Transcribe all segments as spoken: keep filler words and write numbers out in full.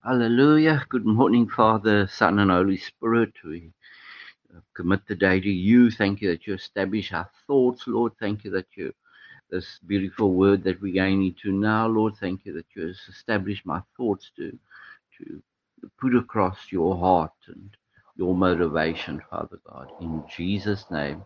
Hallelujah. Good morning, Father, Son, and Holy Spirit. We uh, commit the day to you. Thank you that you establish our thoughts, Lord. Thank you that you, this beautiful word that we're going into now, Lord. Thank you that you have established my thoughts to, to put across your heart and your motivation, Father God. In Jesus' name,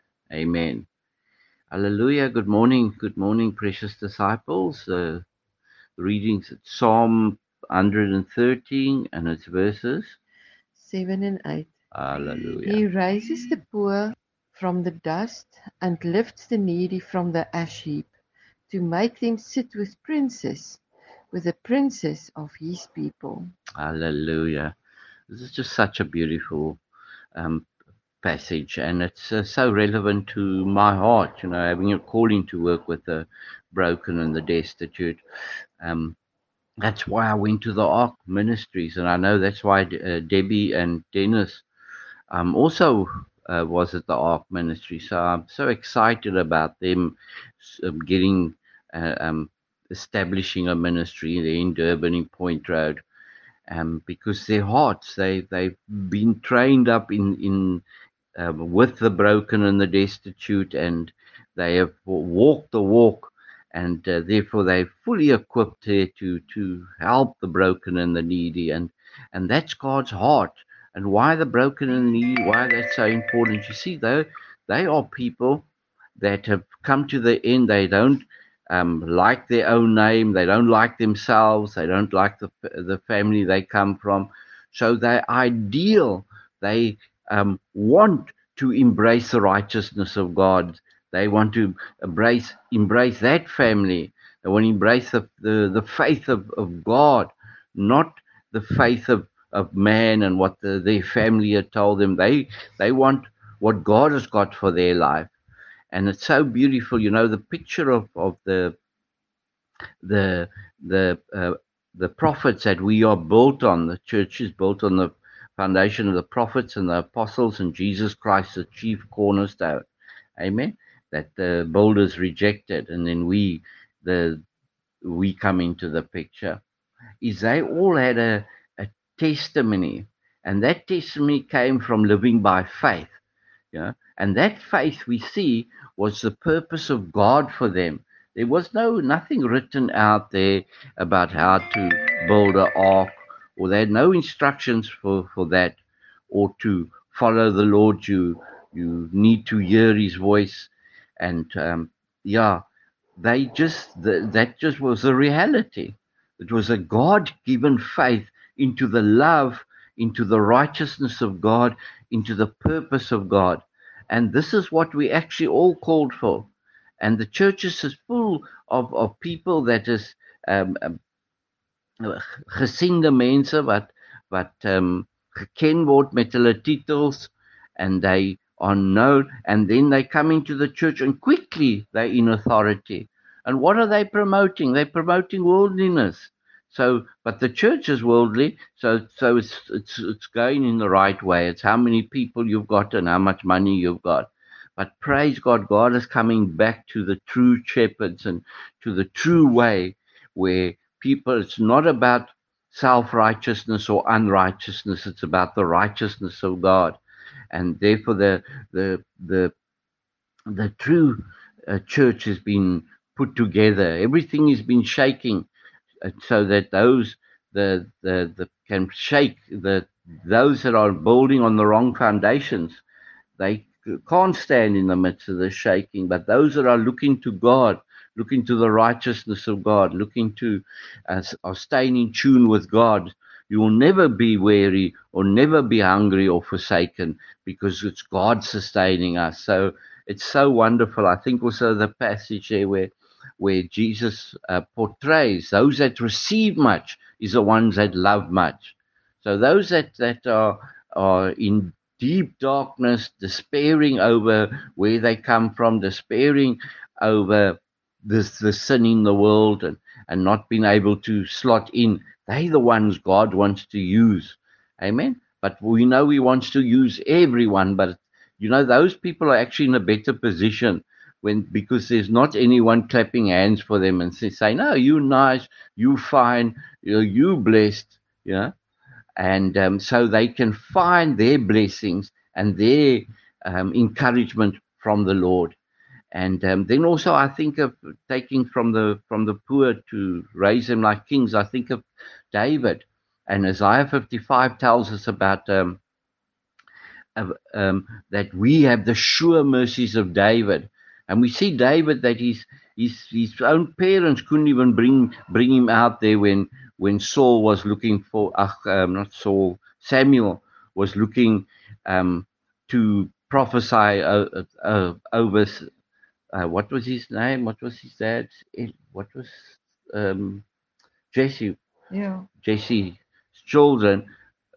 amen. Hallelujah. Good morning. Good morning, precious disciples. Uh, readings at Psalm one hundred thirteen and its verses. seven and eight. Hallelujah. He raises the poor from the dust and lifts the needy from the ash heap, to make them sit with princes, with the princes of his people. Hallelujah. This is just such a beautiful um, passage, and it's uh, so relevant to my heart, you know, having a calling to work with the broken and the destitute. Um, that's why I went to the Ark Ministries, and I know that's why uh, Debbie and Dennis um, also uh, was at the Ark Ministry. So I'm so excited about them um, getting, uh, um, establishing a ministry there in Durban in Point Road. Um, because their hearts, they they've been trained up in in um, with the broken and the destitute, and they have walked the walk, and uh, therefore they're fully equipped there to to help the broken and the needy, and and that's God's heart. And why the broken and the needy? Why that's so important? You see, though, they are people that have come to the end. They don't um, like their own name. They don't like themselves. They don't like the the family they come from. So they're ideal. They um, want to embrace the righteousness of God. They want to embrace embrace that family. They want to embrace the the, the faith of, of God, not the faith of, of man and what the, their family had told them. They they want what God has got for their life. And it's so beautiful, you know, the picture of, of the the the uh, the prophets that we are built on. The church is built on the foundation of the prophets and the apostles, and Jesus Christ, the chief cornerstone. Amen. That the builders rejected, and then we, the we come into the picture. Is they all had a, a testimony, and that testimony came from living by faith. Yeah. And that faith we see was the purpose of God for them. There was no nothing written out there about how to build an ark, or they had no instructions for, for that, or to follow the Lord. You you need to hear His voice, and um, yeah, they just th- that just was a reality. It was a God-given faith into the love, into the righteousness of God, into the purpose of God. And this is what we actually all called for. And the churches is full of, of people that is um, um, gesinde mense wat wat um, geken word met hulle titels, and they are known, and then they come into the church and quickly they're in authority. And what are they promoting? They're promoting worldliness. So, but the church is worldly, so so it's it's it's going in the right way. It's how many people you've got and how much money you've got. But praise God, God is coming back to the true shepherds and to the true way where people, it's not about self righteousness or unrighteousness, it's about the righteousness of God. And therefore, the, the, the, the true uh, church has been put together. Everything has been shaking uh, so that those the, the, the can shake the those that are building on the wrong foundations. They can't stand in the midst of the shaking, but those that are looking to God, looking to the righteousness of God, looking to uh, are staying in tune with God, you will never be weary or never be hungry or forsaken, because it's God sustaining us. So it's so wonderful. I think also the passage there where where Jesus uh, portrays those that receive much is the ones that love much. So those that that are are in deep darkness, despairing over where they come from, despairing over this the sin in the world, and, and not being able to slot in. They the ones God wants to use. Amen. But we know He wants to use everyone, but you know, those people are actually in a better position when, because there's not anyone clapping hands for them and say, say no, you nice, you fine, you you blessed. you know, and um, so they can find their blessings and their um, encouragement from the Lord. And um, then also, I think of taking from the from the poor to raise them like kings. I think of David, and Isaiah fifty-five tells us about um, of, um, that we have the sure mercies of David, and we see David that his his his own parents couldn't even bring bring him out there when when Saul was looking for uh, um, not Saul Samuel was looking um, to prophesy uh, uh, over uh, what was his name? What was his dad's? What was um, Jesse? Yeah. Jesse's children.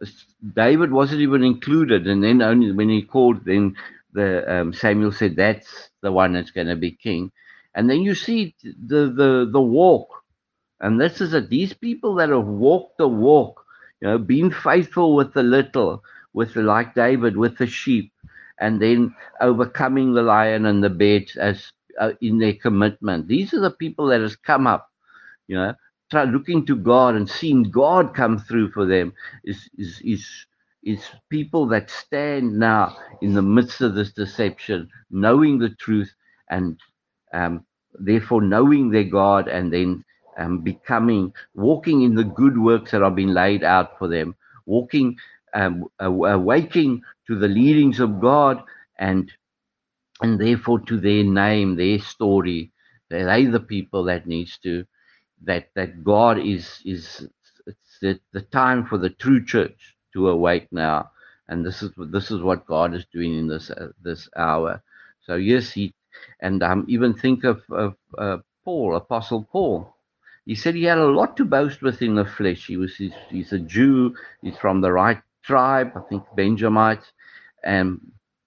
David wasn't even included, and then only when he called, then the um, Samuel said, "That's the one that's going to be king." And then you see the the the walk, and this is that these people that have walked the walk, you know, being faithful with the little, with the, like David with the sheep, and then overcoming the lion and the bear as uh, in their commitment. These are the people that has come up, you know, try looking to God and seeing God come through for them. Is is is is people that stand now in the midst of this deception, knowing the truth, and um, therefore knowing their God, and then um, becoming, walking in the good works that are being laid out for them, walking, um, awaking to the leadings of God, and and therefore to their name, their story. They the people that needs to that that God is is it's the, the time for the true church to awake now, and this is this is what God is doing in this uh, this hour. So yes, he and um even think of of uh, Paul, Apostle Paul. He said he had a lot to boast with in the flesh. He was he's, he's a Jew. He's from the right tribe, I think Benjamites, and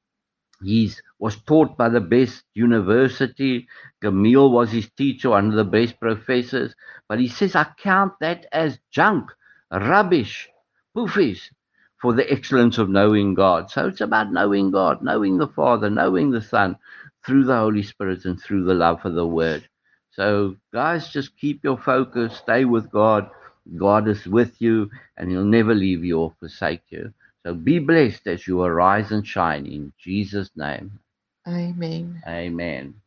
he was taught by the best university. Gamaliel was his teacher, one of the best professors. But he says, I count that as junk, rubbish, poofies, for the excellence of knowing God. So it's about knowing God, knowing the Father, knowing the Son, through the Holy Spirit and through the love for the Word. So, guys, just keep your focus, stay with God. God is with you, and He'll never leave you or forsake you. So be blessed as you arise and shine in Jesus' name. Amen. Amen.